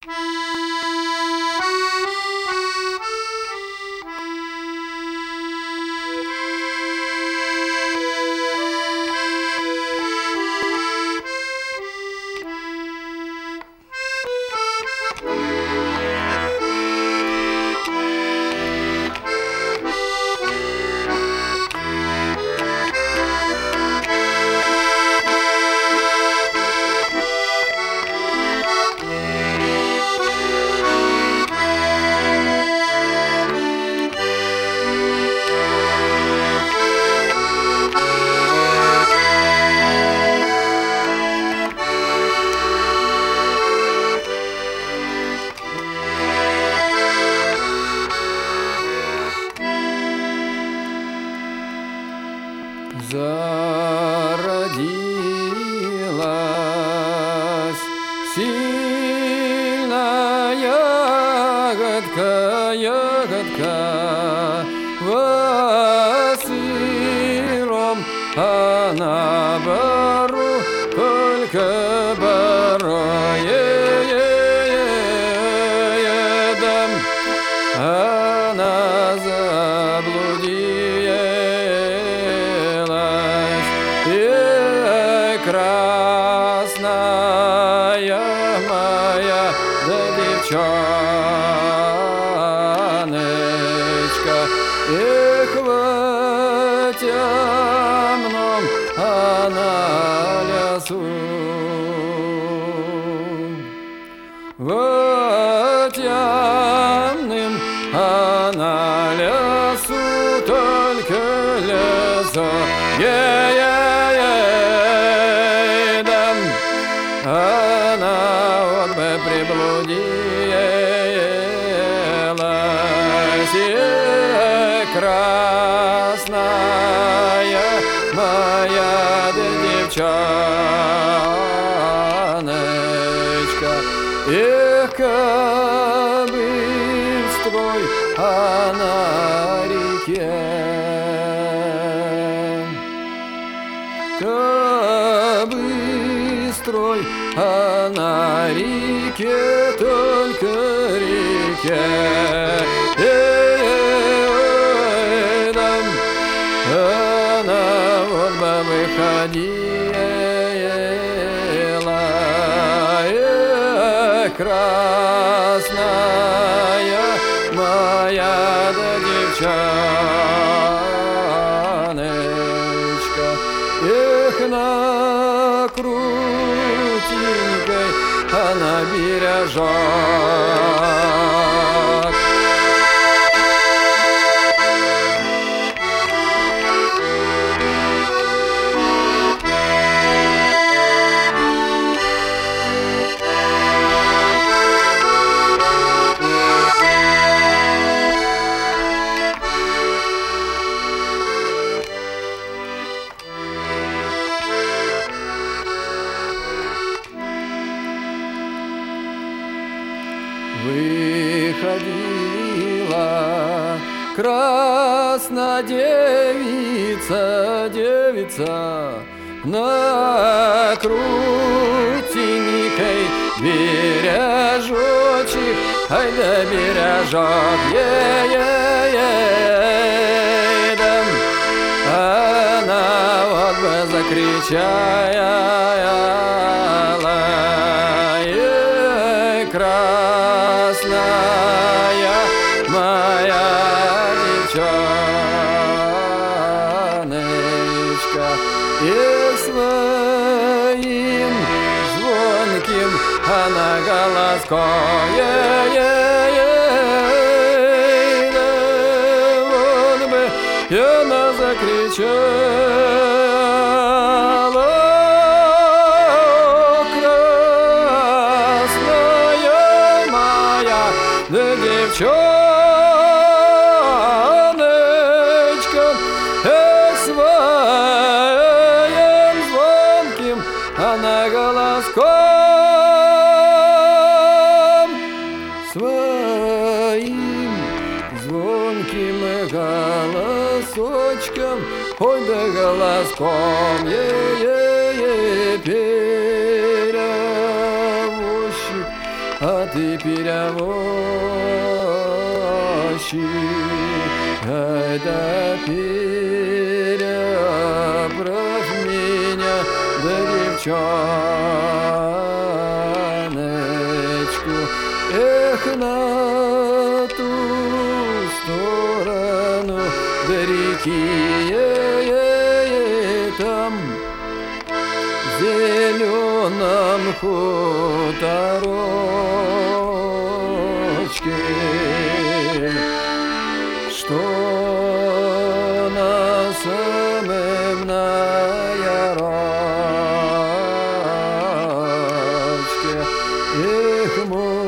Зародилась сильная ягодка во сыром, а на бару только бароедом, она заблудилась. Красная моя да девчоночка, эх, в темном она лесу, в темным она лесу, только лесу. Она вот бы приблудилась, красная моя девчоночка, эх, кабы строй она реке, кабы строй, а на реке, только реке. Она вот бы выходила, красная моя да девчоночка, эх, на крутенькой она бережет. Выходила красная девица на крутенькой бережочек, ай да бережок, едем. Она вот бы закричала, красная моя девчоночка, и своим звонким она голоском вот бы и она закричала, красная моя девчоночка, своим звонким она голоском, своим звонким голосочком, ой да голоском, перевозчик от ты перевозчик, ай да переправь меня, да девчоночку, эх, на ту сторону до реки, там в зеленом хуторочке, что на самом на ярочке, эх, мой